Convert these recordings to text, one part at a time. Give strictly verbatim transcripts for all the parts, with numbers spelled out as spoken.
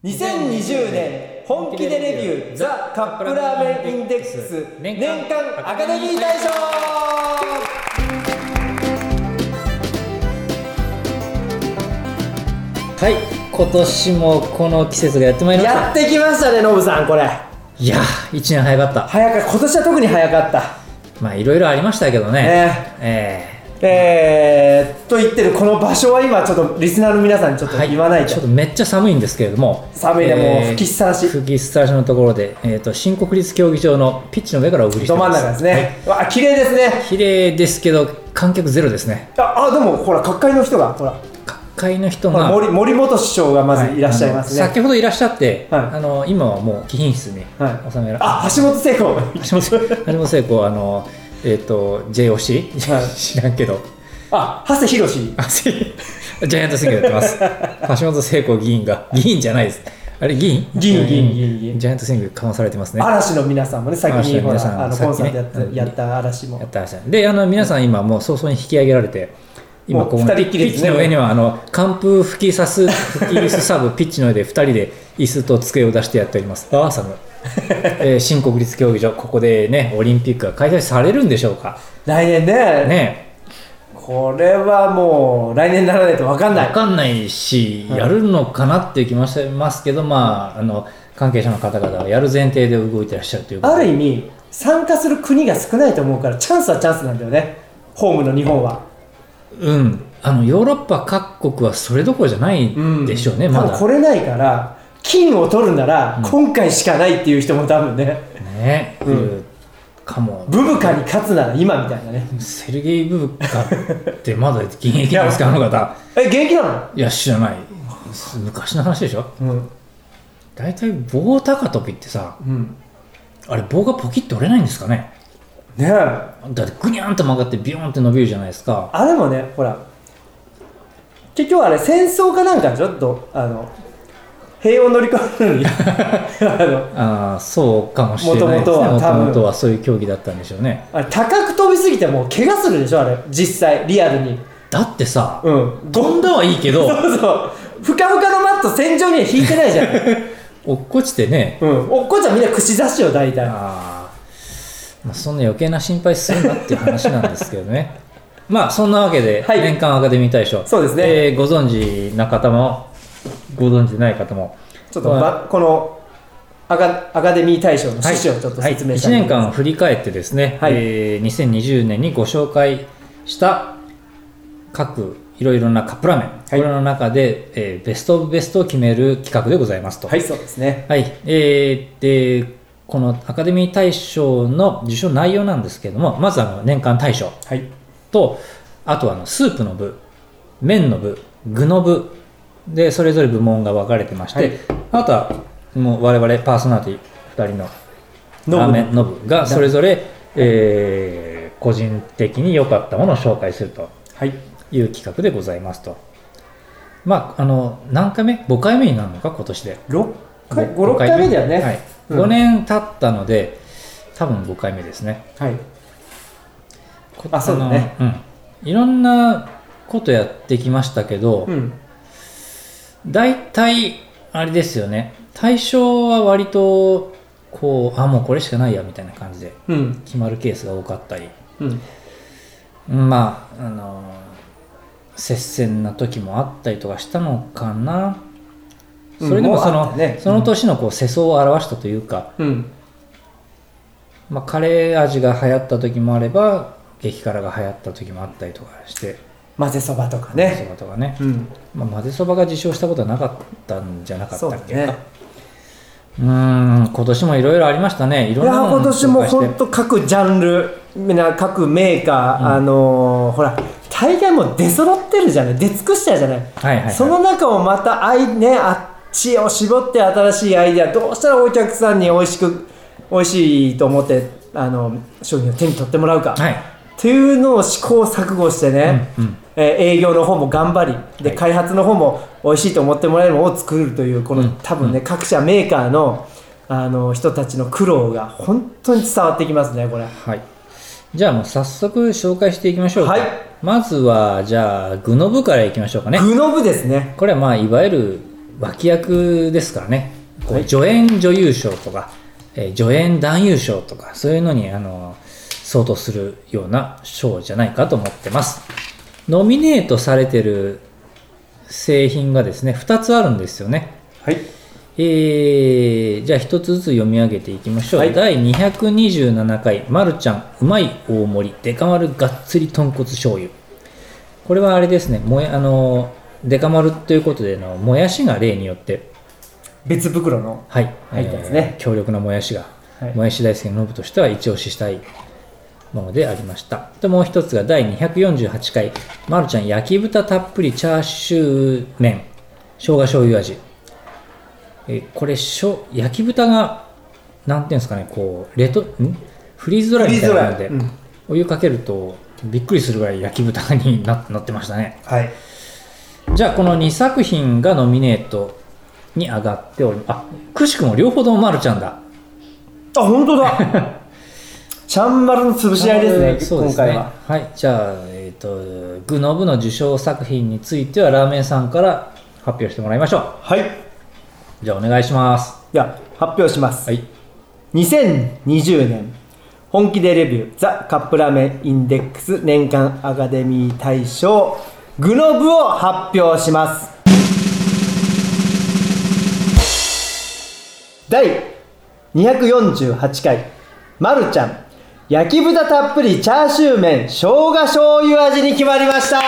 にせんにじゅうねん本気でレビューザ・カップラーメンインデックス年間アカデミー大賞。 はい、今年もこの季節がやってまいりました。 やってきましたね、ノブさん。これいやー、いちねん早かった。 早かった。今年は特に早かった。 まあいろいろありましたけどね、 えーえーえー、と言ってるこの場所は今ちょっとリスナーの皆さんにちょっと言わないと、はい、 ちょっとめっちゃ寒いんですけれども、 寒いね、もう吹きっさらし、 吹きっさらしのところで、えー、と新国立競技場のピッチの上からお送りしています。 ど真ん中ですね、はい、わ、綺麗ですね。 綺麗ですけど観客ゼロですね。 ああ、でもほら各界の人がほら各界の人が森, 森本師匠がまずいらっしゃいますね、 はい、先ほどいらっしゃって、はい、あの今はもう貴賓室に収められて、はい、 あ、橋本聖子橋本聖子、あのえっ、ー、と ジェイオーシー、はい、知らんけど、 あ、長谷博士ジャイアント選挙やってます橋本聖子議員が、議員じゃないです、あれ議員議員議員議員議員ジャイアント選挙かまされてますね。 嵐の皆さんもね、先にほらあのコンサートやった、 ね、 やった嵐もやった嵐で、あの皆さん今もう早々に引き上げられて、今ここふたりっきりですね。 ピッチの上にはあの寒風吹きさす吹きすさぶピッチの上でふたりで椅子と机を出してやっております。ああ寒いえー、新国立競技場、ここでねオリンピックが開催されるんでしょうか、 来年ね。ね、これはもう来年にならないと分かんない分かんないし、やるのかなっていう気もしますけど、まああの関係者の方々はやる前提で動いてらっしゃるということで、 ある意味参加する国が少ないと思うからチャンスはチャンスなんだよね、ホームの日本は。 うん、あのヨーロッパ各国はそれどころじゃないでしょうね、うん、まだ来れないから、金を取るなら今回しかないっていう人も多分ね、 うん、ね、うん、かも。 ブブカに勝つなら今みたいなね。 セルゲイ・ブブカってまだ現役なんですか、あの方。 え、現役なの？ いや、知らない。昔の話でしょ。うん、だいたい棒高跳びってさ、うん、あれ棒がポキッと折れないんですかね。 ねえ、 だってグニャンと曲がってビヨーンって伸びるじゃないですか。 あれもね、ほら結局あれ戦争かなんかちょっとあの平和を乗り越えるのにああ、そうかもしれないですね。もともとはそういう競技だったんでしょうね。 あれ高く飛びすぎてもう怪我するでしょ、あれ実際リアルに。 だってさ、うん、飛んだはいいけどそうそう、ふかふかのマット戦場には引いてないじゃん落っこちてね、 うん、落っこちはみんな串刺しよ大体。 あ、まあ、そんな余計な心配するなっていう話なんですけどねまあそんなわけで、はい、年間アカデミー大賞、 そうですね、 えー、ご存知な方もご存知ない方もちょっと、ま、このアカ、アカデミー大賞の趣旨をちょっと説明したいと思います。 はい、いちねんかんを振り返ってですね、はい、えー、にせんにじゅうねんにご紹介した各いろいろなカップラーメン、はい、これの中で、えー、ベストオブベストを決める企画でございますと。 はい、そうですね。 はい、えー、でこのアカデミー大賞の受賞内容なんですけれども、まずあの年間大賞と、はい、あとはあのスープの部、麺の部、具の部でそれぞれ部門が分かれてまして、はい、あとはもう我々パーソナリティふたりのラーメンの部がそれぞれ、えー、個人的に良かったものを紹介するという企画でございますと。まああの何回目 ?ご 回目になるのか今年で。 ろっかい、ご、ろっかいめだよね。はい、 うん、ごねん経ったので多分ごかいめですね。 はい。あ、そうだね。 うん。いろんなことやってきましたけど、うん、大体あれですよね。対象は割とこう、あ、もうこれしかないやみたいな感じで決まるケースが多かったり、うん、まああの接戦な時もあったりとかしたのかな。それでもその、うんね、その年のこう世相を表したというか、うん、まあ、カレー味が流行った時もあれば激辛が流行った時もあったりとかして、 混ぜそばとかね、 混ぜそばとかね、うん、まあ、混ぜそばが受賞したことはなかったんじゃなかったっけか。う、ね、うーん、今年もいろいろありましたね。いろんなものをいや、今年も本当各ジャンル、各メーカー、うん、あのー、ほら大概もう出揃ってるじゃない、出尽くしたじゃない、はいはいはい、その中をまたあいねあ知恵を絞って新しいアイデア、どうしたらお客さんに美味しく美味しいと思ってあの商品を手に取ってもらうか、はい、っていうのを試行錯誤してね、うんうん、えー、営業の方も頑張りで、はい、開発の方も美味しいと思ってもらえるものを作るというこの、うん、多分ね、うん、各社メーカーのあの人たちの苦労が本当に伝わってきますね、これ。 はい、じゃあもう早速紹介していきましょうか。 はい、 まずはじゃあ具の部からいきましょうかね。 具の部ですね。 これはまあいわゆる脇役ですからね、こう、 はい、 助演女優賞とか、えー、助演男優賞とかそういうのにあの相当するような賞じゃないかと思ってます。ノミネートされてる製品がですねふたつあるんですよね。 はい、 えー、じゃあひとつずつ読み上げていきましょう。はい、だいにひゃくにじゅうななかいまるちゃんうまい大盛りデカ丸がっつり豚骨醤油。これはあれですね、もやあのデカ丸ということでのもやしが例によって別袋の入ったやつね、 えー、強力なもやしが、はい、もやし大好きなノブとしては一押ししたいものでありました。でもう一つがだいにひゃくよんじゅうはちかいまるちゃん焼き豚たっぷりチャーシュー麺生姜醤油味。えこれしょ焼き豚がなんていうんですかね、こうレトんフリーズドライみたいなので、うん、お湯かけるとびっくりするぐらい焼き豚に な, なってましたね。 はい。 じゃあこのにさく品がノミネートに上がっており、あ、くしくも両方ともまるちゃんだ。 あ、本当だ。ちゃんまるの潰し合いですね。そうですね、今回は。 はい。じゃあ、えっ、ー、とグノブの受賞作品についてはラーメンさんから発表してもらいましょう。 はい。 じゃあお願いします。 では発表します。 はい。 にせんにじゅうねん本気でレビューザ・カップラーメンインデックス年間アカデミー大賞グノブを発表します。だいにひゃくよんじゅうはちかいまるちゃん焼き豚たっぷりチャーシュー麺生姜醤油味に決まりました。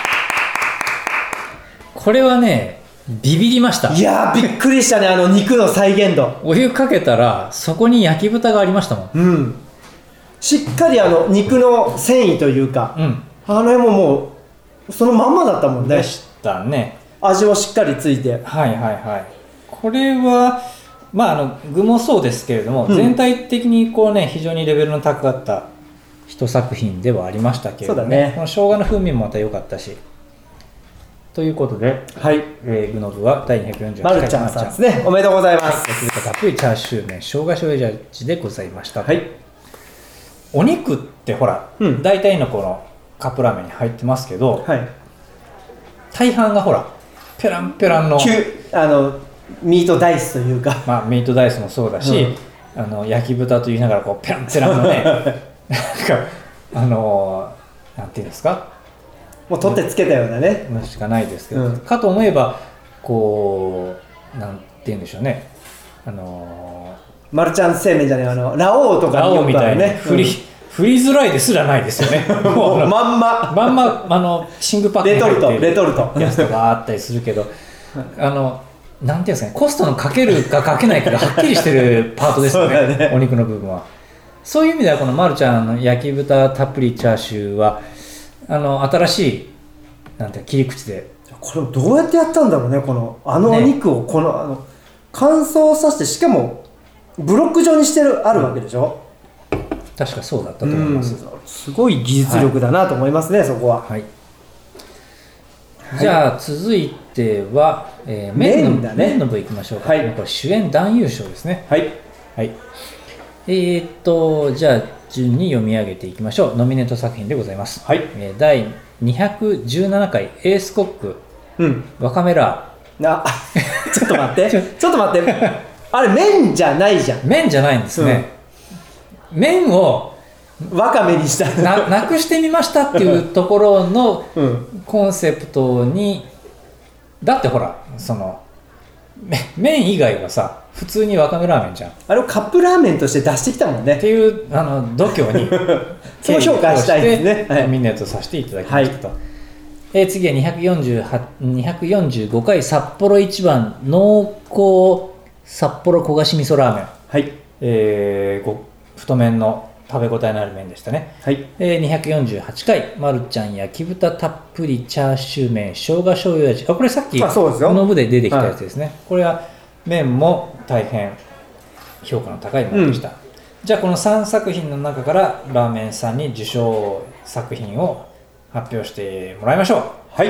これはねビビりました。 いやーびっくりしたね。あの肉の再現度お湯かけたらそこに焼き豚がありましたもん。 うん、しっかりあの肉の繊維というか、うん、あの辺ももうそのまんまだったもんね。 でしたね。 味もしっかりついて、 はいはいはい。これはまああの具もそうですけれども、うん、全体的にこうね非常にレベルの高かった一作品ではありましたけれども、ね、そうだね、この生姜の風味もまた良かったしということで、 はい、 えー、グノブはだいにひゃくよんじゅうはちかいまるちゃんさんですね。おめでとうございます。 焼き豚たっぷりチャーシュー麺生姜醤油味でございました。 はい。 お肉ってほら、うん、大体のこのカップラーメンに入ってますけど、はい、大半がほらペランペランのあのミートダイスというか、 まあ、ミートダイスもそうだし、うん、あの焼き豚と言いながらこうペランペランのねなんかあのなんていうんですか、 もう取ってつけたようなねのしかないですけど、うん、かと思えばこうなんていうんでしょうね、あのー、マルちゃん製麺じゃねえ、あのラオウとかラオウみたいに振り、うん、振りづらいですらないですよね。 もうまんままんまあのシングパックに入ってるレトルトやつとかあったりするけどあのなんていうんですかね、コストのかけるかかけないかがはっきりしてるパートですよ ね, ねお肉の部分は。そういう意味ではこのまるちゃんの焼き豚たっぷりチャーシューはあの新しいなんて切り口で、 これどうやってやったんだろうね、このあのお肉をこの、ね、あの乾燥させて、しかもブロック状にしてるあるわけでしょ、 うん、確かそうだったと思います。 すごい技術力だなと思いますね、はい、そこは。はい。 じゃあ続いては、えー、麺の、ね、麺の部いきましょうか。はい、これ主演男優賞ですね。はい、はい、えー、っとじゃあ順に読み上げていきましょう。ノミネート作品でございます。はい、えー、だいにひゃくじゅうななかいエースコック、うん、わかめラー。 あちょっと待ってちょっと待って、あれ麺じゃないじゃん。 麺じゃないんですね、うん、麺をわかめにしたな, なくしてみましたっていうところのコンセプトに、うん、だってほらその麺以外はさ普通にわかめラーメンじゃん。 あれをカップラーメンとして出してきたもんねっていうあの度胸にそう評価したいですね。 ノミネートさせていただきましたと、はい、えー、次はにひゃくよんじゅうごかい札幌一番濃厚札幌焦がし味噌ラーメン、はい、えー、ご太麺の食べ応えのある麺でしたね。はい、えー、にひゃくよんじゅうはちかいまるちゃん焼き豚たっぷりチャーシュー麺生姜醤油味。あ、これさっきこの部で出てきたやつですね、はい、これは麺も大変評価の高いものでした、うん、じゃあこのさんさく品の中からラーメンさんに受賞作品を発表してもらいましょう。 はい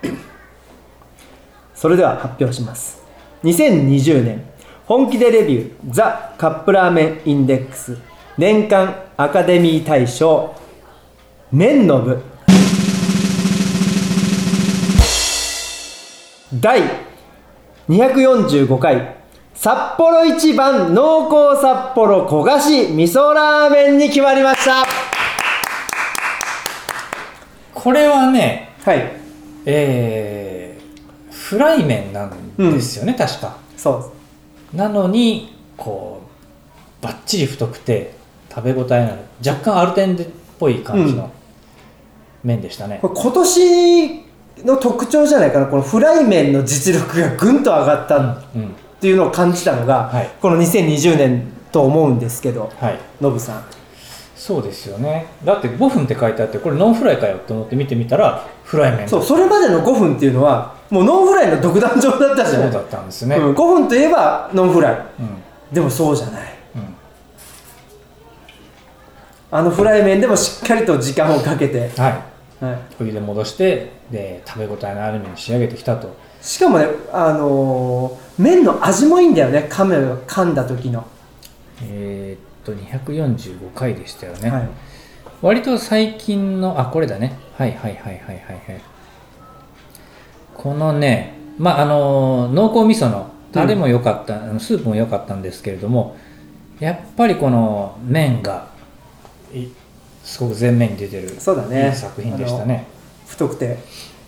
それでは発表します。にせんにじゅうねん本気でレビューザ・カップラーメンインデックス年間アカデミー大賞麺の部だいにひゃくよんじゅうごかい札幌一番濃厚札幌焦がし味噌ラーメンに決まりました。 これはね、 はい、 えー、フライ麺なんですよね、うん、確か。 そうなのにこうバッチリ太くて食べ応えのある若干アルテンデっぽい感じの麺でしたね、 うん、これ今年の特徴じゃないかな。このフライ麺の実力がぐんと上がったっていうのを感じたのが、うんうん、このにせんにじゅうねんと思うんですけど、はい、ノブさん。 そうですよね。だってごふんって書いてあって、これノンフライかよと思って見てみたらフライ麺。 そう、それまでのごふんっていうのはもうノンフライの独壇場だったじゃない。 そうだったんですね、 うん、ごふんといえばノンフライ、うん、でもそうじゃない、うん、あのフライ麺でもしっかりと時間をかけて、 はいはい、お湯で戻してで食べ応えのある麺に仕上げてきたと。 しかもね、あのー、麺の味もいいんだよね。噛む噛んだ時のえーにひゃくよんじゅうごかいでしたよね、はい、割と最近のあこれだね、はいはいはいはいはいはいこのね、まああの濃厚味噌のタレも良かった、うん、スープも良かったんですけれども、やっぱりこの麺がすごく前面に出てる、 そうだね、 いい作品でしたね。 太くて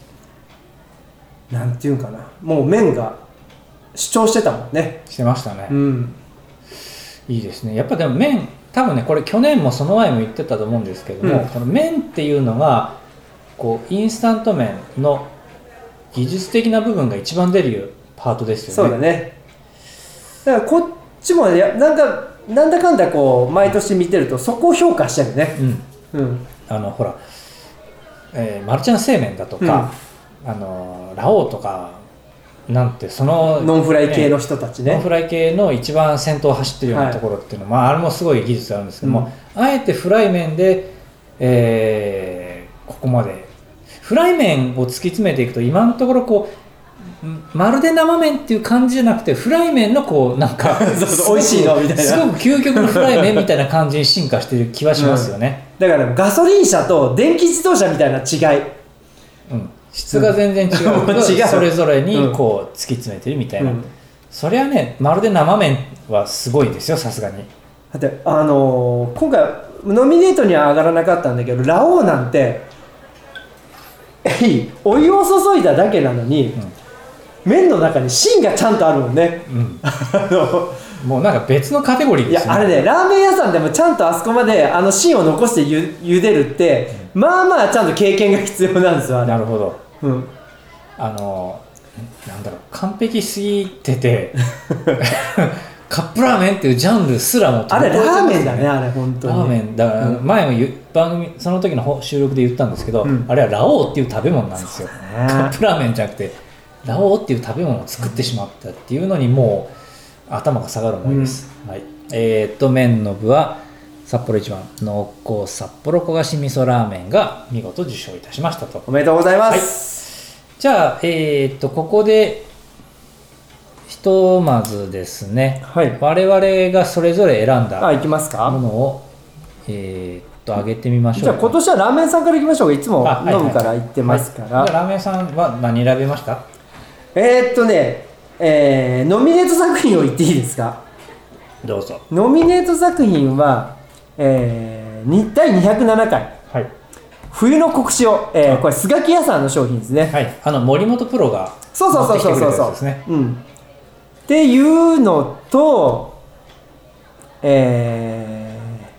なんていうんかな、もう麺が主張してたもんね。 してましたね、 うん、 いいですね。やっぱでも麺、多分ねこれ去年もその前も言ってたと思うんですけども、うん、この麺っていうのがこうインスタント麺の技術的な部分が一番出るパートですよね。 そうだね。だからこっちもね、なんかなんだかんだこう毎年見てるとそこを評価してるね。 うん、うん、あのほら、えー、マルちゃん製麺だとか、うん、あのラオウとかなんてそのノンフライ系の人たちね、 ノンフライ系の一番先頭を走ってるようなところっていうのは、はい、まあ、あれもすごい技術あるんですけども、うん、あえてフライ麺で、えー、ここまでフライ麺を突き詰めていくと今のところこうまるで生麺っていう感じじゃなくてフライ麺のこうなんかそうそう美味しいのみたいなすごく究極のフライ麺みたいな感じに進化してる気はしますよね、 うん、だからガソリン車と電気自動車みたいな違い、 うん、質が全然違うけど、うん、違うそれぞれにこう突き詰めてるみたいな、うん、そりゃねまるで生麺はすごいですよ、さすがに。 だってあのー、今回ノミネートには上がらなかったんだけどラオウなんてお湯を注いだだけなのに、うん、麺の中に芯がちゃんとあるもんね、うん、あのもうなんか別のカテゴリーですよね。 いやあれね、ラーメン屋さんでもちゃんとあそこまであの芯を残してゆ茹でるって、うん、まあまあちゃんと経験が必要なんですよ。あれなるほど、 うん、 あのなんだろう完璧すぎててカップラーメンっていうジャンルすらも、ね、 あれラーメンだね、あれ本当にラーメンだから、うん、前も言番組その時の収録で言ったんですけど、うん、あれはラオウっていう食べ物なんですよ、ね、カップラーメンじゃなくてラオウっていう食べ物を作ってしまったっていうのにもう頭が下がる思いです、うん、はい、えー、っと麺の部は札幌一番濃厚札幌焦がし味噌ラーメンが見事受賞いたしましたと。 おめでとうございます、 はい、じゃあ、えー、っとここでひとまずですね、はい、我々がそれぞれ選んだものをえー、っと上げてみましょう。 じゃあ今年はラーメンさんからいきましょうか。いつも飲むから言ってますから、 はいはいはい、ラーメンさんは何選びました？ えー、っとね、えー、ノミネート作品を言っていいですか？ どうぞ。 ノミネート作品は、えー、だいにひゃくななかい、はい、冬の国塩、えー、これスガキ屋さんの商品ですね、 はい、あの森本プロが持ってきてくれたやつですね。 そうそうそうそうそう、うん、っていうのと、え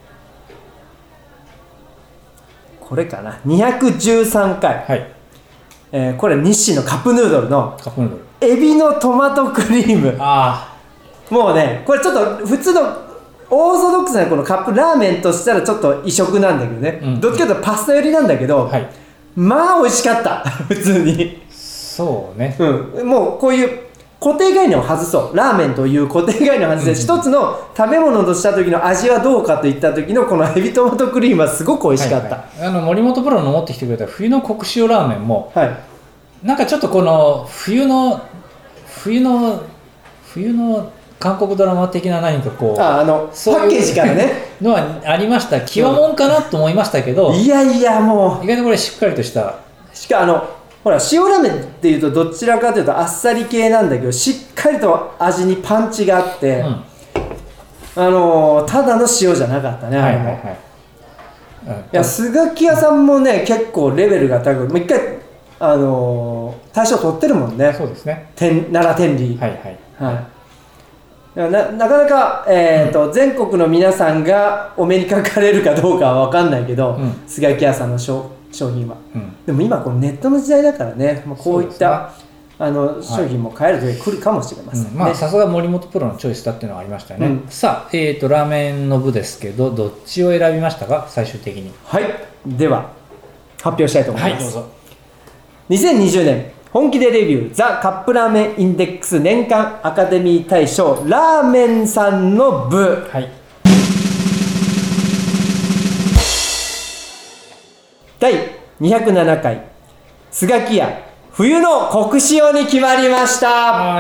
ー、これかなにひゃくじゅうさんかい、はい、えー、これ日清のカップヌードルのカップヌードルエビのトマトクリーム。 あもうねこれちょっと普通のオーソドックスなこのカップラーメンとしたらちょっと異色なんだけどね、うん、どっちかというとパスタ寄りなんだけど、はい、まあ美味しかった普通に。 そうね、 うん、もうこういう固定概念を外そう。ラーメンという固定概念を外して、うん、一つの食べ物とした時の味はどうかといった時のこのエビトマトクリームはすごく美味しかった、はいはい、 あの森本プロの持ってきてくれた冬の国塩ラーメンも、はい、なんかちょっとこの冬の冬の冬の韓国ドラマ的な何かこうああのパッケージからねのはありました。極もんかなと思いましたけど、 いやいやもう意外とこれしっかりとしたしかあのほら塩ラーメンっていうとどちらかというとあっさり系なんだけど、しっかりと味にパンチがあって、うん、あのー、ただの塩じゃなかったね、あれも。はいはいはい、うん、いやスガキ屋さんもね結構レベルが高く、もう一回あのー、大賞取ってるもんね。 そうですね。 天奈良天理。 はいはい。はい。 な, なかなか、えーとうん、全国の皆さんがお目にかかれるかどうかは分かんないけど、スガキ屋さんの商品は、うん、でも今このネットの時代だからね、まあ、こういった、あの商品も買える時が来るかもしれませんね。 まあさすが森本プロのチョイスだっていうのはありましたよね、うん、さあ、えーとラーメンの部ですけどどっちを選びましたか最終的に。 はい、では発表したいと思います。 はい、どうぞ。 にせんにじゅうねん本気でレビューザ・カップラーメンインデックス年間アカデミー大賞ラーメンさんの部、はい、だいにひゃくななかいスガキ屋冬の国塩に決まりました。はい、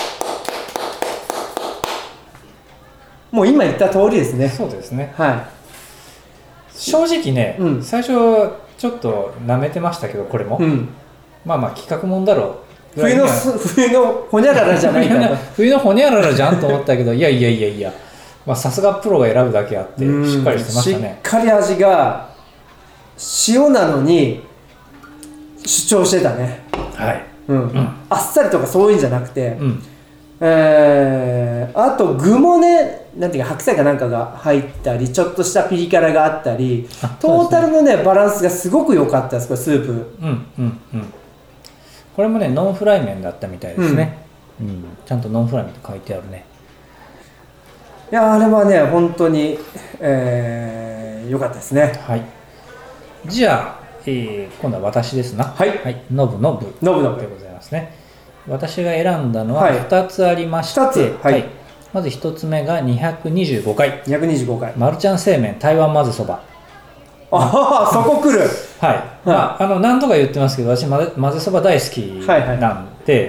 もう今言った通りですね。 そうですね、 はい、 正直ね、うん、最初ちょっと舐めてましたけどこれも、うん、まあまあ企画もんだろう、 冬の冬のほにゃららじゃないかと冬のほにゃららじゃんと思ったけどいやいやいやいや、さすがプロが選ぶだけあってしっかりしてましたね。 しっかり味が塩なのに主張してたね。はい、うんうん、あっさりとかそういうんじゃなくて、うん、えー、あと具もね、なんていうか白菜かなんかが入ったりちょっとしたピリ辛があったり、トータルのねバランスがすごく良かったです、これスープ。 うんうんうん。これもねノンフライ麺だったみたいですね、うんうん、ちゃんとノンフライ麺って書いてあるね。 いやあれはね本当に、えー、良かったですね。 はい、じゃあ、えー、今度は私ですな。 はい、 はい、ノブノブノブノブでございますね。私が選んだのはふたつありまして、はい、ふたつ、はいはい、まずひとつめがにひゃくにじゅうごかいにひゃくにじゅうごかいマルちゃん製麺台湾混ぜそば。 ああそこ来る。 はい、はい、まあ、あの何度か言ってますけど私混ぜそば大好きなんで、はいはい、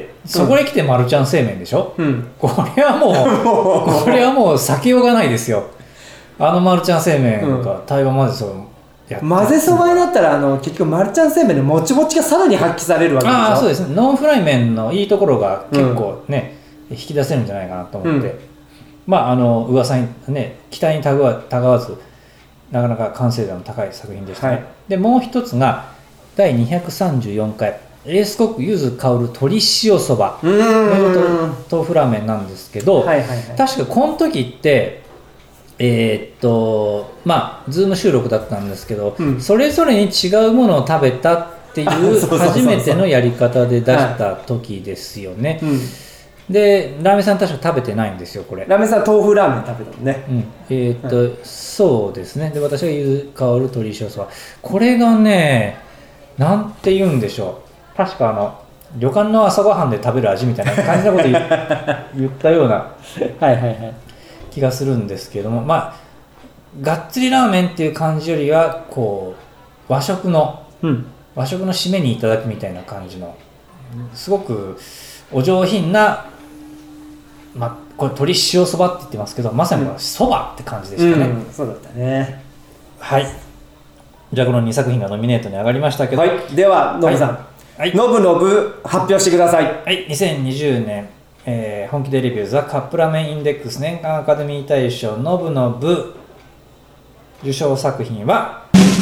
そこへ来てマルちゃん製麺でしょ、うん、これはもうこれはもう避けようがないですよ。あのマルちゃん製麺が台湾混ぜそばやって、 混ぜそばになったらあの結局マルちゃん製麺のもちもちがさらに発揮されるわけでしょ。 ああそうですね。ノンフライ麺のいいところが結構ね、うん、引き出せるんじゃないかなと思って、うん、まああの噂にね期待にたがわ、たがわずなかなか完成度の高い作品でしたね、はい、でもう一つがだいにひゃくさんじゅうよんかいエースコック柚子香る鶏塩そば豆腐ラーメンなんですけど、はいはいはい、確かこの時ってえー、っとまあズーム収録だったんですけど、うん、それぞれに違うものを食べたっていう初めてのやり方で出した時ですよね。はい、うんでラーメンさん確か食べてないんですよこれ。 ラーメンさん豆腐ラーメン食べたのね、 うん、えー、っと、はい、そうですね。で私が柚子香る鶏塩そば、これがねなんて言うんでしょう、確かあの旅館の朝ごはんで食べる味みたいな感じのこと言, 言ったようなはいはい、はい、気がするんですけども、まあがっつりラーメンっていう感じよりはこう和食の、うん、和食の締めにいただくみたいな感じのすごくお上品な、まあ、これ鶏塩そばって言ってますけどまさにそばって感じでしたね、 うんうん、そうだったね。 はい、じゃあこのにさく品がノミネートに上がりましたけど、 はい、ではノブさん、はい、ノブノブ発表してください。 はい、にせんにじゅうねん、えー、本気でレビューザ・カップラーメンインデックス年間アカデミー大賞ノブノブ受賞作品は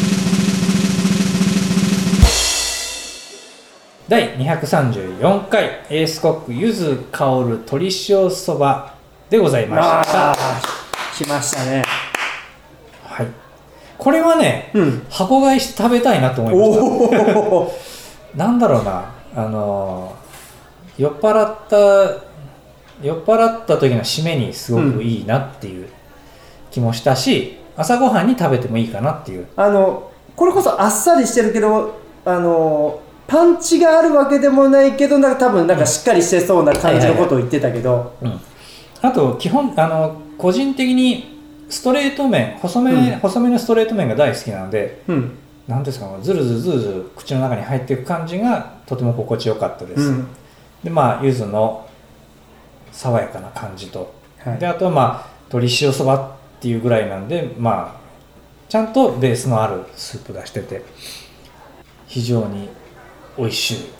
だいにひゃくさんじゅうよんかいエースコック柚子香る鶏塩そばでございました。 来ましたね。 はい、これはね、うん、箱買いして食べたいなと思いましたなんだろうな、あの酔っ払った酔っ払った時の締めにすごくいいなっていう気もしたし、うん、朝ごはんに食べてもいいかなっていう。 あのこれこそあっさりしてるけどあのパンチがあるわけでもないけどなんか多分なんかしっかりしてそうな感じのことを言ってたけど、 あと基本あの個人的にストレート麺細め、うん、細めのストレート麺が大好きなので、うん、なんですかずるずるずるずる口の中に入っていく感じがとても心地よかったです、うん、でまあ柚子の爽やかな感じと、はい、であとはまあ鶏塩そばっていうぐらいなんでまあちゃんとベースのあるスープがしてて非常に美味しい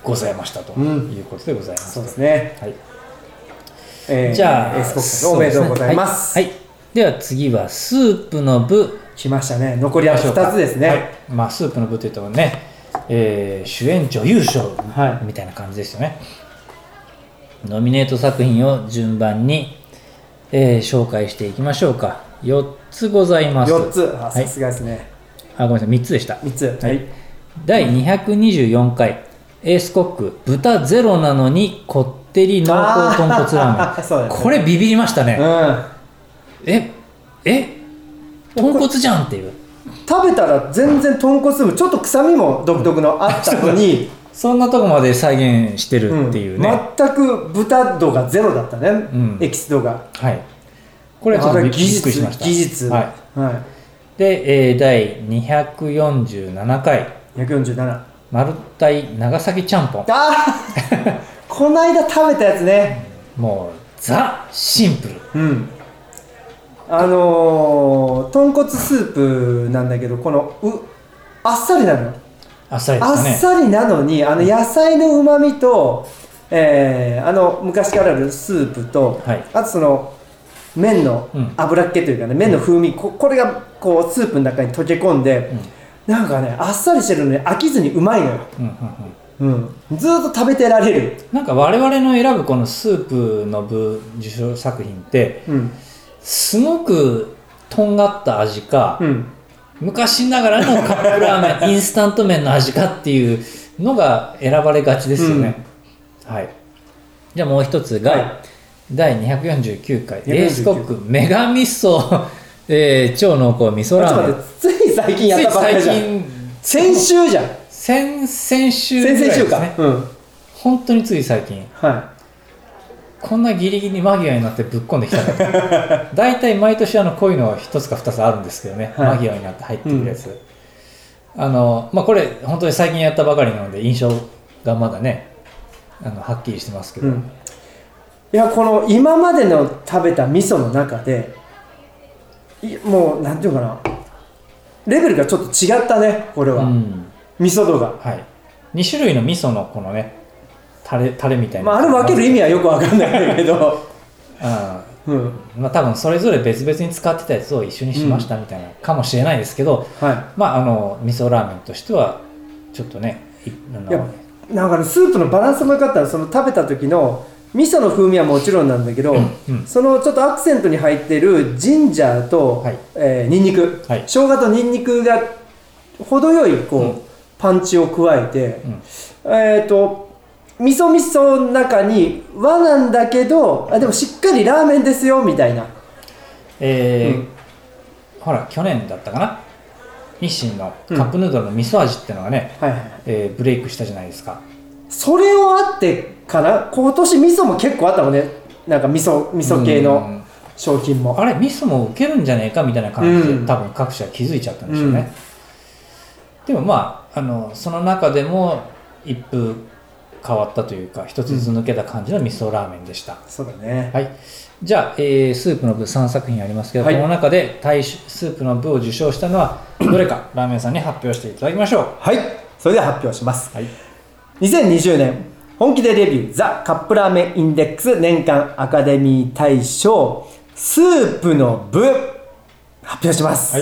ございましたということでございます、 うん、そうですね、 はい、 えー、 じゃあエースコックおめでとうございます、 はいはい、では次はスープの部来ましたね。残りはふたつですね、 はい、まあ、スープの部といってもね、えー、主演女優賞みたいな感じですよね、はい、ノミネート作品を順番に、えー、紹介していきましょうか。よっつございます。 よっつ、あ、さすがですね、 はい、あ、ごめんなさい、みっつでした。 みっつ、はい、 だいにひゃくにじゅうよんかいエースコック豚ゼロなのにこってり濃厚豚骨ラーメンそうです、ね、これビビりましたね、うん、ええ豚骨じゃんっていう。 食べたら全然豚骨スープちょっと臭みも独特のあったのにそんなとこまで再現してるっていうね、 うん、全く豚度がゼロだったね、うん、エキス度が。 はい、これはちょっとびっくりしました。 技術、はいはい、 で、えー、だいにひゃくよんじゅうななかいにひゃくよんじゅうななマルタイ長崎ちゃんぽん。 あこの間食べたやつね。 もうザ・シンプル、うん、 あのー、豚骨スープなんだけどこのうあっさりなの。 あっさりですかね。 あっさりなのにあの野菜のうまみと、えー、あの昔からあるスープと、はい、あとその麺の油っ気というかね、うん、麺の風味 こ, これがこうスープの中に溶け込んで、うん、なんかねあっさりしてるのに飽きずにうまいのよ、うんうんうんうん、ずっと食べてられる。 なんか我々の選ぶこのスープの部受賞作品って、うん、すごくとんがった味か、うん、昔ながらのカップラーメンインスタント麺の味かっていうのが選ばれがちですよね、うん、はい。じゃあもう一つが、はい、だいにひゃくよんじゅうきゅうかいエースコックメガ味噌、えー、超濃厚味噌ラーメン。 つい最近やったばっかりじゃん。先週じゃん。 先々週ぐらいですね。先々週か、うん、本当につい最近、はい、こんなギリギリ間際になってぶっこんできたのだいたい毎年あのこういうのはひとつかふたつあるんですけどね、はい、間際になって入ってくるやつ、うん、あのまあこれ本当に最近やったばかりなので印象がまだねあのはっきりしてますけど、うん、いやこの今までの食べた味噌の中でもうなんていうかなレベルがちょっと違ったねこれは、うん、味噌度が、 はい、にしゅるいの味噌のこのねタレ、タレみたいな、 まあ、あれ分ける意味はよく分かんないけどあ、うんまあ、多分それぞれ別々に使ってたやつを一緒にしましたみたいな、うん、かもしれないですけど、はいまあ、あの味噌ラーメンとしてはちょっとねあのいやなんかねスープのバランスも良かったらその食べた時の味噌の風味はもちろんなんだけど、うんうん、そのちょっとアクセントに入ってるジンジャーと、はいえー、ニンニク、はい、生姜とニンニクが程よいこう、うん、パンチを加えて、うん、えっと味噌味噌の中に和なんだけどあでもしっかりラーメンですよみたいな、 えーうん、ほら去年だったかな日清のカップヌードルの味噌味っていうのがね、うんはいはいえー、ブレイクしたじゃないですか。それをあってかな今年味噌も結構あったもんね。なんか味噌味噌系の商品もあれ味噌も受けるんじゃねえかみたいな感じで、うん、多分各社気づいちゃったんでしょうね、うん、でもまあ、あのその中でも一風変わったというか一つずつ抜けた感じの味噌ラーメンでした、うん、 そうだね、 はい、じゃあ、えー、スープの部さんさく品ありますけど、はい、この中で大スープの部を受賞したのはどれかラーメンさんに発表していただきましょう。 はい、それでは発表します、はい、にせんにじゅうねん本気でレビューザ・カップラーメンインデックス年間アカデミー大賞スープの部発表します、はい、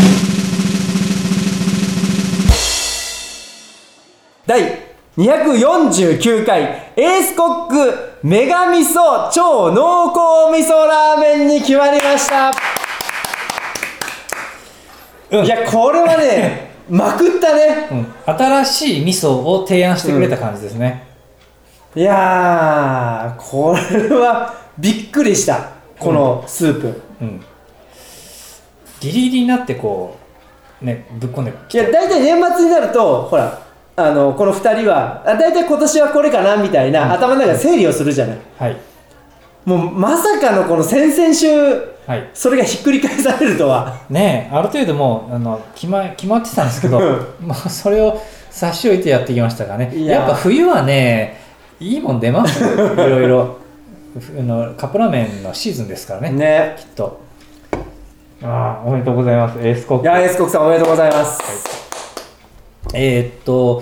だいにひゃくよんじゅうきゅうかいエースコックメガ味噌超濃厚味噌ラーメンに決まりました、うん、いやこれはねまくったね、 うん、新しい味噌を提案してくれた感じですね、 うん、いやーこれはびっくりしたこのスープ、うんうん、 ギリギリになってこうねぶっこんでいやだいたい年末になるとほらあのこのふたりはだいたい今年はこれかなみたいな、うん、頭の中で整理をするじゃない、はい、もうまさかのこの先々週、はい、それがひっくり返されるとはねえある程度もうあの決ま、決まってたんですけどまあそれを差し置いてやってきましたからね。やっぱ冬はねいいもん出ますよいろいろあのカップラーメンのシーズンですからね、ねきっと。あおめでとうございますエースコック。 いやエースコックさんおめでとうございます、はい、 えー、っと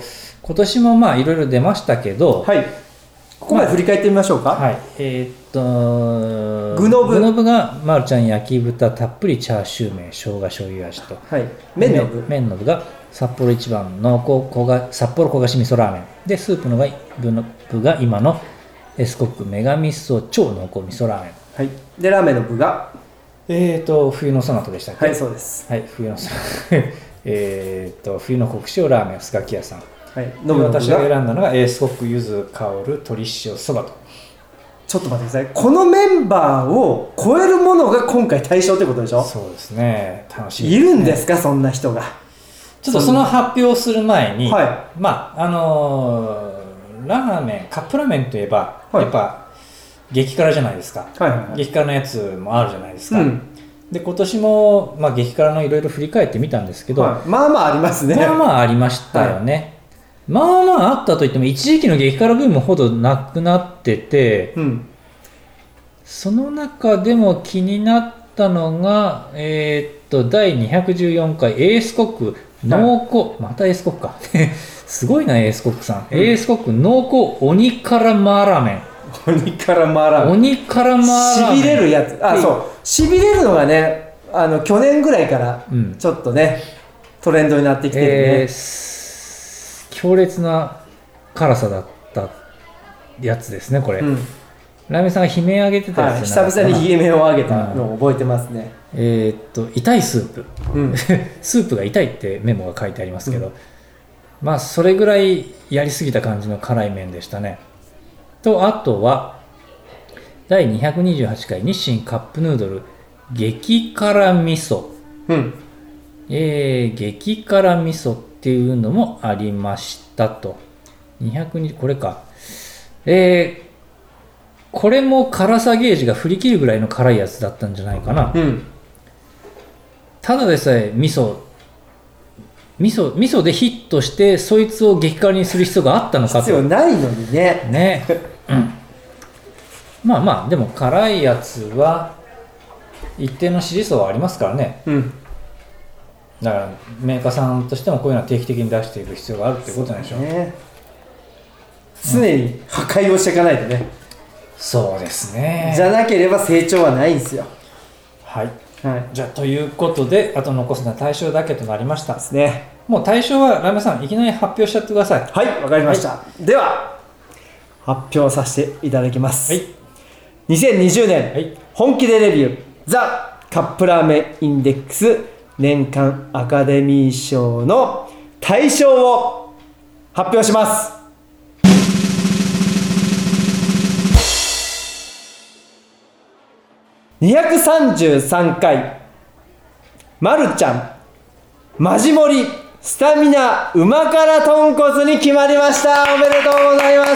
今年もまあいろいろ出ましたけど、 はい、ここまで振り返ってみましょうか。 はい、えー、っと具の部具の部がまるちゃん焼き豚たっぷりチャーシュー麺生姜醤油味と、 はい、麺の部麺の部が札幌一番濃厚焦が札幌焦がし味噌ラーメンで、スープの部の部が今のエスコックメガ味噌超濃厚味噌ラーメン、 はい、でラーメンの部がえーと冬のソナタでしたっけ。 はい、そうです。 はい、冬のソナタえーと冬の国塩ラーメンスカキ屋さん、 はい、 で私が選んだのがエースコック柚子香る鶏塩そばと。 ちょっと待ってください、このメンバーを超えるものが今回対象ってことでしょ。 そうですね、楽しみですね。 いるんですか、そんな人が。 ちょっとその発表する前に、 はい、 まああのー、ラーメンカップラーメンといえば、はい、やっぱ激辛じゃないですか、はいはいはい、激辛のやつもあるじゃないですか、うん、で今年も、まあ、激辛のいろいろ振り返ってみたんですけど、 はい、まあまあありますね。 まあまあありましたよね、はい、まあまああったといっても一時期の激辛ブームほどなくなってて、うん、その中でも気になったのが、えー、っとだいにひゃくじゅうよんかいエースコック濃厚、はい、またエースコックかすごいなエースコックさん、うん、エースコック濃厚鬼辛マーラーメン鬼辛マーラーメン鬼辛マーラーメンしびれるやつ。あ、そうしびれるのがね、あの去年ぐらいからちょっとね、うん、トレンドになってきてるね、えー、強烈な辛さだったやつですねこれ、うん、ラーメンさんが悲鳴上げてたやつ、 はい、久々に悲鳴を上げたのを覚えてますね、 うん、えー、っと痛いスープ、うん、スープが痛いってメモが書いてありますけど、うん、まあそれぐらいやりすぎた感じの辛い麺でしたね。とあとはだいにひゃくにじゅうはちかい日清カップヌードル激辛味噌、うん、えー、激辛味噌っていうのもありましたと。にひゃくにじゅうこれか、えー、これも辛さゲージが振り切るぐらいの辛いやつだったんじゃないかな、うん、ただでさえ味噌味噌味噌でヒットしてそいつを激辛にする必要があったのかと。 必要ないのにね。 ね、うん、まあまあでも辛いやつは一定の支持層はありますからね、うん、だからメーカーさんとしてもこういうのは定期的に出していく必要があるってことなんでしょうね。 常に破壊をしていかないとね。 そうですね。 じゃなければ成長はないんですよ。 はい、はい、じゃあということであと残すのは対象だけとなりましたですね。 もう対象はラーメンさんいきなり発表しちゃってください。 はい、わかりました、はい、では発表させていただきます、はい、にせんにじゅうねん、はい、本気でレビューザ・カップラーメンインデックス年間アカデミー賞の大賞を発表します。にひゃくさんじゅうさんかいまるちゃんマジ盛りスタミナうま辛豚骨に決まりました。おめでとうございます。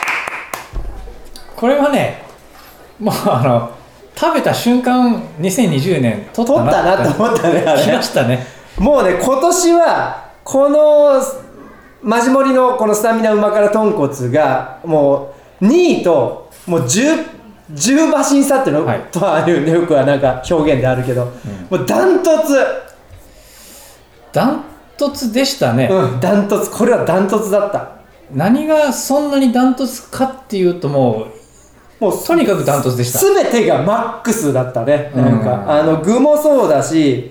これはねもうあの食べた瞬間にせんにじゅうねん取ったな、 取ったなと思ったね。あれ来ましたね。もうね今年はこのマジ盛りのこのスタミナうま辛豚骨がもうにいともう10じゅう馬身差っていうの、はい、とあるよくはなんか表現であるけど、うん、もうダントツダントツでしたね。 うん、ダントツ、これはダントツだった。 何がそんなにダントツかっていうともうもうとにかくダントツでした。 全てがマックスだったね。なんか、うん、あの具もそうだし、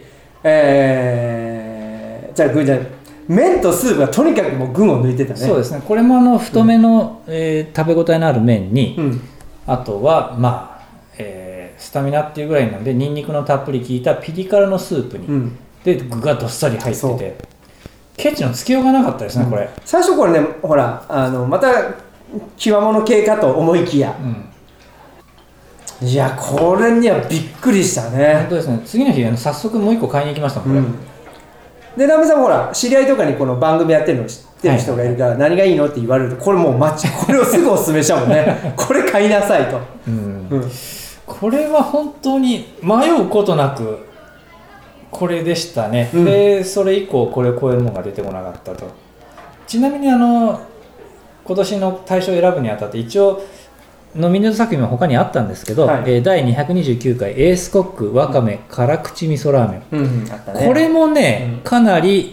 えー、じゃあ具じゃない麺とスープがとにかくもう群を抜いてたね。 そうですね。これもあの太めの、うんえー、食べ応えのある麺に、うん、あとはまあ、えー、スタミナっていうぐらいなんでニンニクのたっぷり効いたピリ辛のスープに、うん、で具がどっさり入っててケチのつけようがなかったですね、うん、これ最初これねほらあのまた極物系かと思いきや、うん、いやこれにはびっくりしたね。 本当ですね。次の日早速もう一個買いに行きましたもんこれ、うん、 でラーメンさんもほら知り合いとかにこの番組やってるの知ってる人がいるから、はい、何がいいのって言われるとこれもうマッチこれをすぐおすすめしたもんねこれ買いなさいと、うんうん、これは本当に迷うことなくこれでしたね、うん、でそれ以降これを超えるのが出てこなかったと。ちなみにあの今年の大賞を選ぶにあたって一応ノミネート作品は他にあったんですけど、はいえー、だいにひゃくにじゅうきゅうかいエースコックわかめ辛口味噌ラーメン、うんうんあったね、これもね、うん、かなり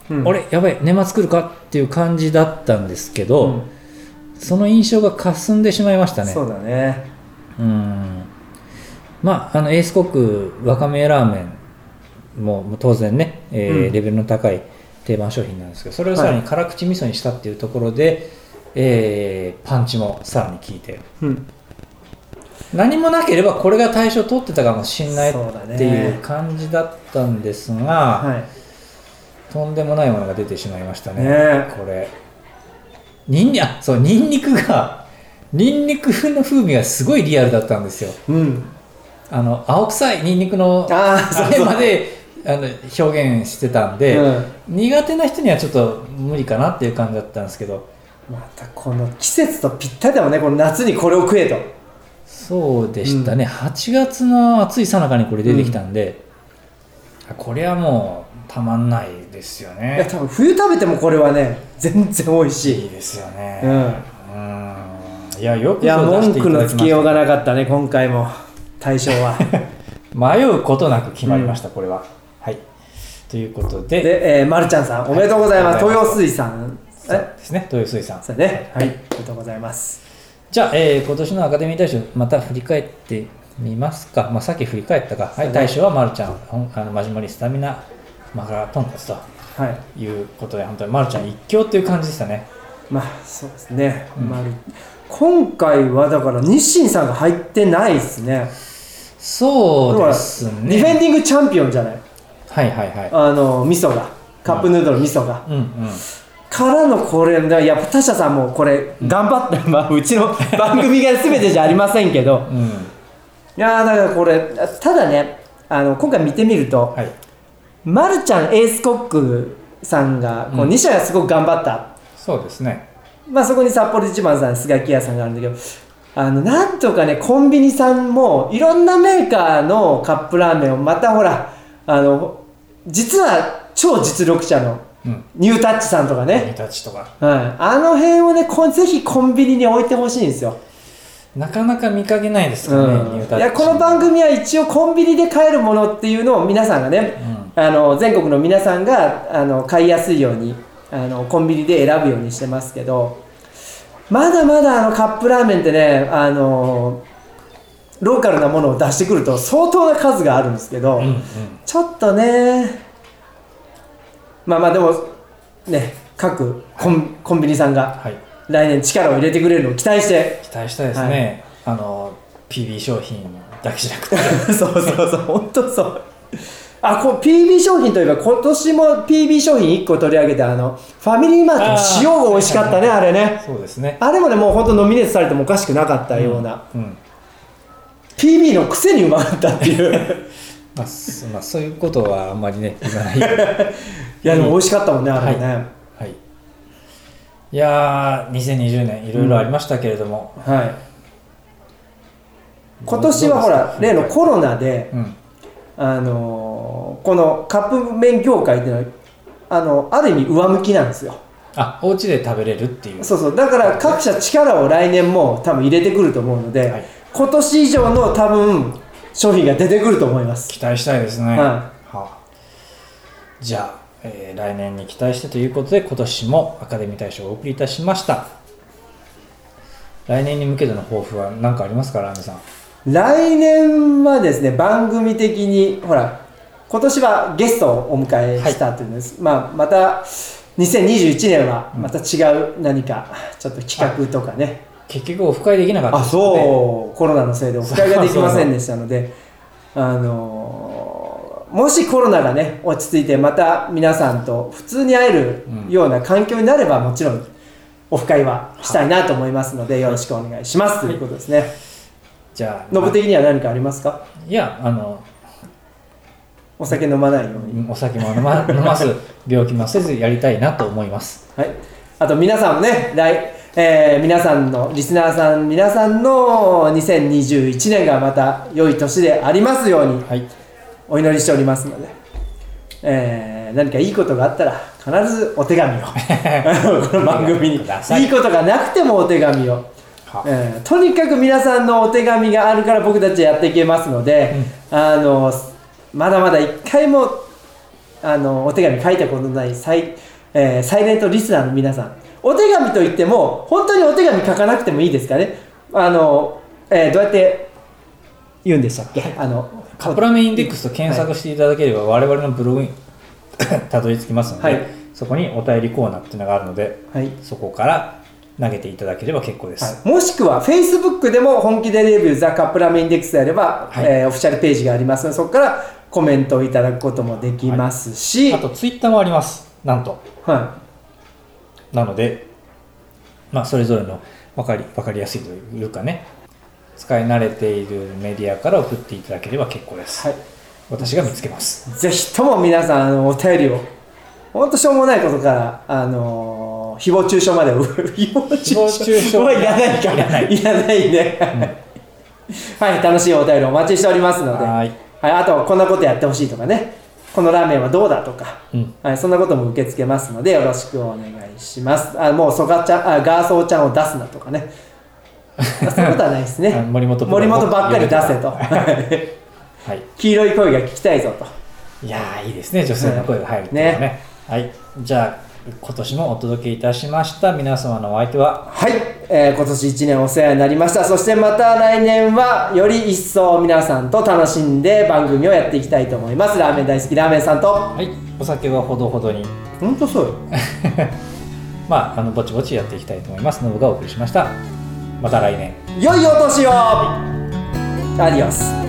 うん、俺やばい年末来るかっていう感じだったんですけど、うん、その印象が霞んでしまいましたね。 そうだね。 うんまああのエースコックわかめラーメンも当然ね、えーうん、レベルの高い定番商品なんですけど、それをさらに辛口味噌にしたっていうところで、はい、えー、パンチもさらに効いて、うん、何もなければこれが大賞取ってたかもしれないっていう感じだったんですが、はい、とんでもないものが出てしまいましたね。ねこれニンニあそうニンニクがニンニクの風味がすごいリアルだったんですよ。うん、あの青臭いニンニクのあれまであの表現してたんで、うん、苦手な人にはちょっと無理かなっていう感じだったんですけど、 またこの季節とぴったりだもんね。この夏にこれを食えと。 そうでしたね、うん、はちがつの暑いさなかにこれ出てきたんで、うん、これはもうたまんないですよね。 いや多分冬食べてもこれはね全然美味しい。 いいですよね。うん、うんいやよくいや文句のつけようがなかったね今回も大賞は迷うことなく決まりました、うん、これは。はいということでで、えー、まるちゃんさんおめでとうございます。はい、豊水さんそうですね豊水さんそうね、はい、はい、おめでとうございます。 じゃあ、えー、今年のアカデミー大賞また振り返ってみますか。まあ、さっき振り返ったか、はい、大賞はまるちゃんあのマジモリスタミナマカラトンカツということで、はい、本当にまるちゃん一強っていう感じでしたね。 まあそうですね、うん、まる今回はだから日清さんが入ってないですね。 そうですね。 ディフェンディングチャンピオンじゃない。 はいはいはい。 あの味噌がカップヌードル味噌が、うんうんうん、からのこれやっぱ他社さんもこれ頑張って、うんまあ、うちの番組が全てじゃありませんけど、うん、いやだからこれただねあの今回見てみると、はい、まるちゃんエースコックさんがこうに社がすごく頑張った、うん、 そうですね。 まあ、そこに札幌一番さんスガキ屋さんがあるんだけど、あのなんとかねコンビニさんもいろんなメーカーのカップラーメンをまたほらあの実は超実力者のニュータッチさんとかね、 ニュータッチとか、 はい、あの辺をねこぜひコンビニに置いてほしいんですよ。 なかなか見かけないですよね、うん、ニュータッチ。 いやこの番組は一応コンビニで買えるものっていうのを皆さんがね、うん、あの全国の皆さんがあの買いやすいようにあのコンビニで選ぶようにしてますけど、まだまだあのカップラーメンってねあのローカルなものを出してくると相当な数があるんですけど、うんうん、ちょっとねまあまあでもね各コン、はい、コンビニさんが来年力を入れてくれるのを期待して期待したいですね、はい、あの ピービー 商品だけじゃなくてそうそうそう本当そうあこう ピービー 商品といえば今年も ピービー 商品いっこ取り上げてあのファミリーマートの塩が美味しかったね。 あ, あれねそうですね。 あれもねもう本当ノミネートされてもおかしくなかったような、うんうん、ピービー のくせにうまかったっていうまあ、まあそういうことはあんまりね言わないいやでも美味しかったもんねあれね、はいはい、いやーにせんにじゅうねんいろいろありましたけれども、うんはい、 今年はほら例のコロナで、うんあのー、このカップ麺業界っていうのは あの、ある意味上向きなんですよ。 あ、お家で食べれるっていう。 そうそうだから各社力を来年も多分入れてくると思うので、はい、今年以上の多分商品が出てくると思います。 期待したいですね、はいはあ、じゃあ、えー、来年に期待してということで今年もアカデミー大賞をお送りいたしました。来年に向けての抱負は何かありますかラーメンさん。 来年はですね番組的にほら今年はゲストをお迎えしたというんです、はいまあ、またにせんにじゅういちねんはまた違う何かちょっと企画とかね、 うん、結局オフ会できなかったですね。 あそうコロナのせいでオフ会ができませんでしたのであのー、もしコロナがね落ち着いてまた皆さんと普通に会えるような環境になればもちろんオフ会はしたいなと思いますのでよろしくお願いします、はい、ということですね。じゃあノブ的には何かありますか。 いやあのお酒飲まないようにお酒も飲ま、飲ます病気もせずやりたいなと思います、 はい、あと皆さんもね来、えー、皆さんのリスナーさん皆さんのにせんにじゅういちねんがまた良い年でありますようにお祈りしておりますので、えー、何かいいことがあったら必ずお手紙をこの番組にいいことがなくてもお手紙をえー、とにかく皆さんのお手紙があるから僕たちやっていけますので、うん、あのまだまだ一回もあのお手紙書いたことないサイ、えー、サイレントリスナーの皆さん、お手紙といっても本当にお手紙書かなくてもいいですかね。あの、えー、どうやって言うんでしたっけ。あのカップラーメンインデックスと検索していただければ、はい、我々のブログにたどり着きますので、はい、そこにお便りコーナーっていうのがあるので、はい、そこから投げていただければ結構です、 はい、もしくは Facebook でも本気でレビューザカップラーメンインデックスであれば、はい、えー、オフィシャルページがありますので、そこからコメントをいただくこともできますし、 はい、あとツイッターもあります、なんと、はい、なので、まあ、それぞれの分かり、分かりやすいというかね、使い慣れているメディアから送っていただければ結構です、はい、私が見つけます。 ぜひとも皆さん、あのお便りを本当しょうもないことから、あのー、誹謗中傷まで誹謗中傷はいらないか、いらないいらないね、うん、はい、楽しいお便りお待ちしておりますので、はい、はい、あとこんなことやってほしいとかね、このラーメンはどうだとか、うん、はい、そんなことも受け付けますのでよろしくお願いします。あ、もうソカちゃん、あ、ガーソーちゃんを出すなとかねそういうことはないですね森本森本ばっかり出せとはい、黄色い声が聞きたいぞと。 いやー、いいですね、女性の声が入るっていうのは ね, ねはい、じゃあ今年もお届けいたしました。皆様のお相手は、 はい、えー、今年いちねんお世話になりました。そしてまた来年はより一層皆さんと楽しんで番組をやっていきたいと思います。ラーメン大好きラーメンさんと、 はい、お酒はほどほどに。 本当そうよまあ、あのぼちぼちやっていきたいと思います。ノブがお送りしました。また来年、 良いお年を。アディオス。